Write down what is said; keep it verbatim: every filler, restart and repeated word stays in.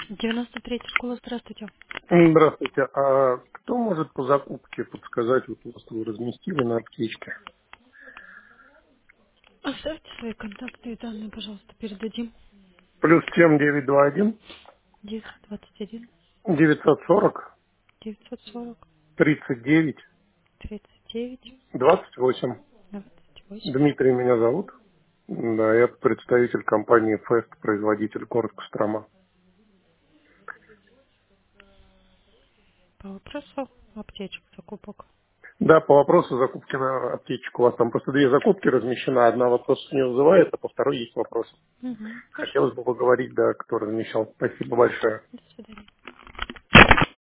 девяносто третья школа, здравствуйте. М, Здравствуйте. А кто может по закупке подсказать, вот у вас вы разместили на аптечке? Оставьте свои контактные данные, пожалуйста, передадим. Плюс семь девять два один девятьсот двадцать один девятьсот сорок девятьсот сорок тридцать девять тридцать девять двадцать восемь. двадцать восемь. Дмитрий меня зовут. Да, я представитель компании Фест, производитель город Кострома. По вопросу аптечек, закупок. Да, по вопросу закупки на аптечку. У вас там просто две закупки размещены. Одна вопрос не вызывает, а по второй есть вопрос. Угу, хорошо. Хотелось бы поговорить, да, кто размещал. Спасибо большое. До свидания.